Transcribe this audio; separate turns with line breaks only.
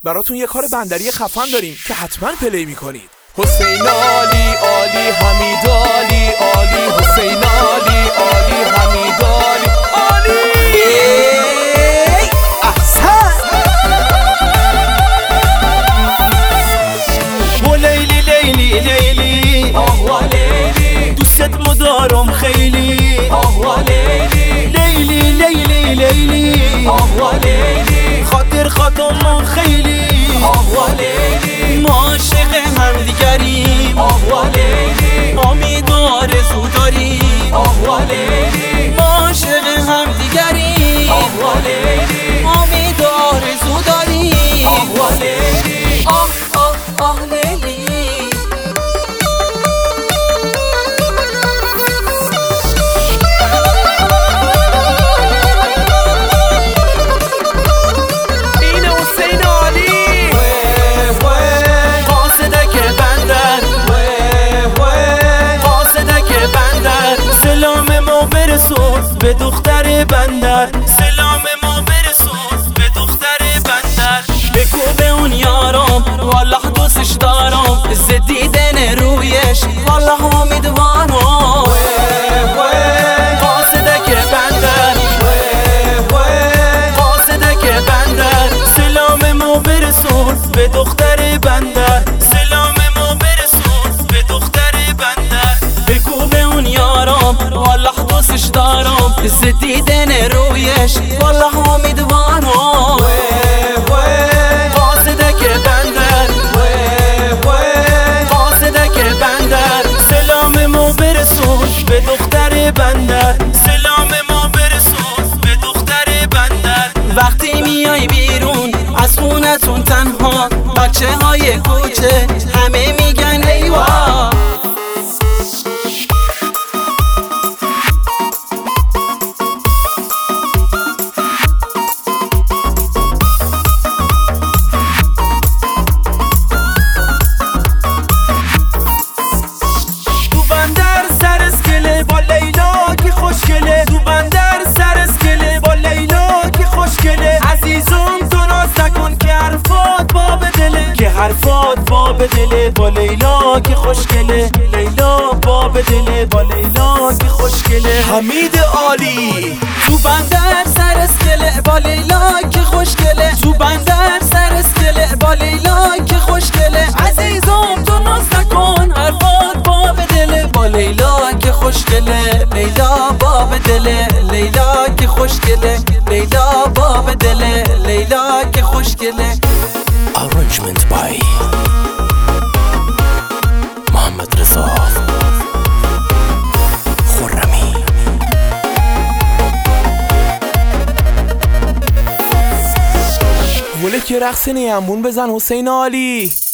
براتون یه کار بندری خفن داریم که حتما پلی میکنید. حسین علی علی حمید علی علی حسین علی علی حمید علی علی احسن
و لیلی لیلی لیلی
آه لیلی
دوست مدارم خیلی
آه لیلی
لیلی لیلی لیلی
آه لیلی
خاطر خاطرم خیلی
آه لیلی
ما عاشق همدیگریم
آه لیلی
امید و آرزو داریم
آه لیلی
ما عاشق همدیگریم
آه لیلی
امید و آرزو داریم
آه لیلی
آه لیلی سلام ما برسون به دختر بندر سلام ما برسون به دختر بندر بگو به اون یارم والله دوستش دارم زدیدن رویش والله امیدوارم قاصدک بندر قاصدک بندر سلام ما برسون به دختر بندر سلام ما برسون به دختر بندر بگو به اون یارم والله دوستش دارم زدیدن رویش والله امیدوارم قاصدک بندر قاصدک بندر سلام ما برسون به دختر بندر سلام ما برسون به دختر بندر وقتی میای بیرون از خونتون تنها بچه های کوچه همه میگن ایوا حرفات باب دله با لیلا که خوشگله لیلا باب دله با لیلا که خوشگله
حمید علی
تو بندر سر اسکله با لیلا که خوشگله تو بندر سر اسکله با لیلا که خوشگله عزیزم تو ناز نکن حرفات باب دله با لیلا که خوشگله لیلا باب دله لیلا که خوشگله لیلا باب دله لیلا که خوشگله
Arrangement by محمد رضا خرمی
ولی که رقص نیمبون بزن حسین علی.